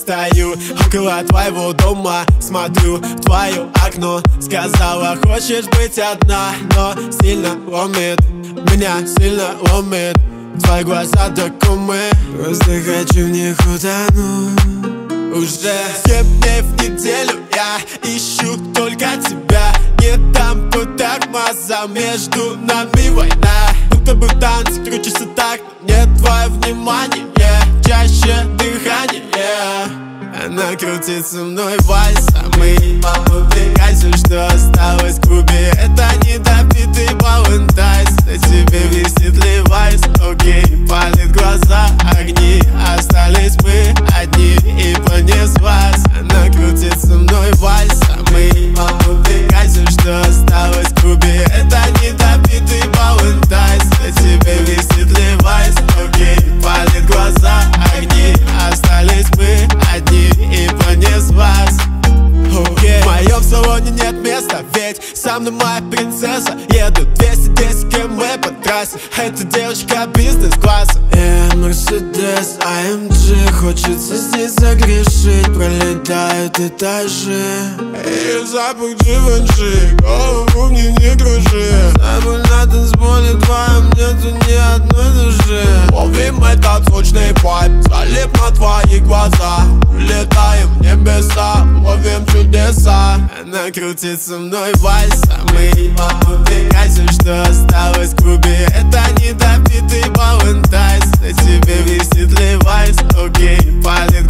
стою около твоего дома, смотрю в твое окно. Сказала, хочешь быть одна, но сильно ломит, меня сильно ломит. Твои глаза знакомы, просто хочу в них утонуть. Уже 7 дней в неделю я ищу только тебя. Не дам пыток мазам, между нами война. Будто бы в танце крутишься так, но мне твое внимание, чаще дыхание. Она крутит со мной вальс, а мы попытаем все, что осталось в клубе. Это недопитый Валентайнс, на тебе висит Левайс. Окей, палит глаза огни, остались мы одни и понеслась. Она крутит со мной вальс, а мы попытаем все, что осталось в клубе. Это недопитый Валентайнс, на тебе висит Левайс. Окей, палит глаза огни, остались мы одни и понеслась. В моем салоне нет места, ведь со мной моя принцесса. Еду 210 км по трассе, эта девочка бизнес-класса. Мерседес AMG, хочется здесь загрешить. Пролетают этажи, и запах Givenchy, голову мне не кружи. Забыл на танцполе твоем, нету ни одной души. Ловим этот сочный вайб, залип на твои глаза. Улетаем в небеса, ловим чудеса. Она крутит со мной вальс, а мы попытаем все, что осталось в клубе. Это недопитый Валентайнс, на тебе висит Левайс. Окей, палит